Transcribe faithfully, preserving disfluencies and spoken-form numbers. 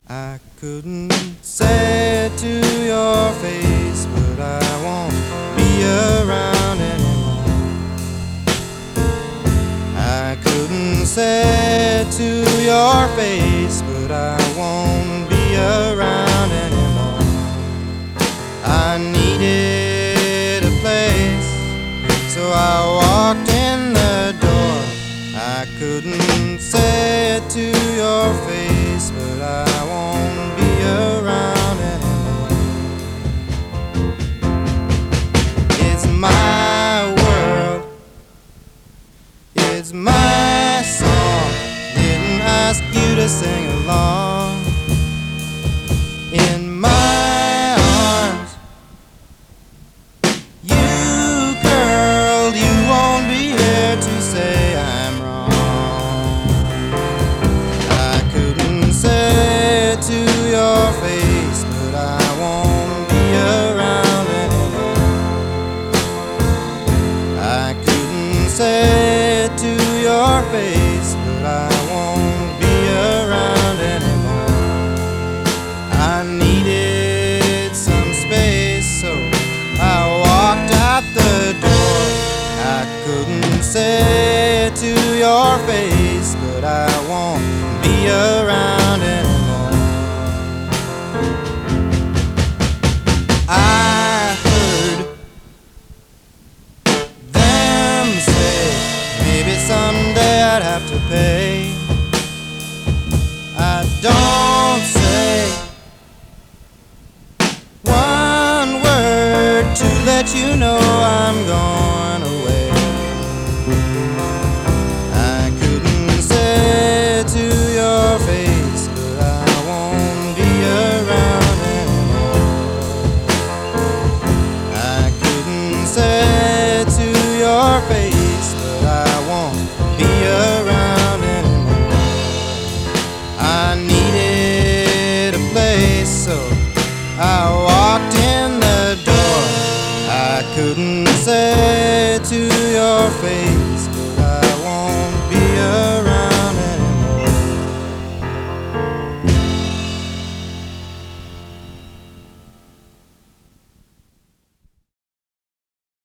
I couldn't say it to your face, but I won't be around anymore. I couldn't say it to your face, but I won't be around anymore. I needed a place, so I walked in the door. I couldn't say it to your face, but I won't be around anymore. It's my world, it's my song. Didn't ask you to sing along. In my arms, you curled, you won't be here to say I'm wrong. I couldn't say it to your face, but I won't be around anymore. I couldn't say it to your face, but I won't be around anymore. I needed some space, so I walked out the door. I couldn't say it to your face, but I won't be around anymore. I heard them say maybe someday I'd have to pay. I don't say one word to let you know I'm going away. I couldn't say it to your face, but I won't be around anymore. I couldn't say it to your face, but I won't be around anymore. I needed a place, so I walked in the door. I couldn't say it to your face,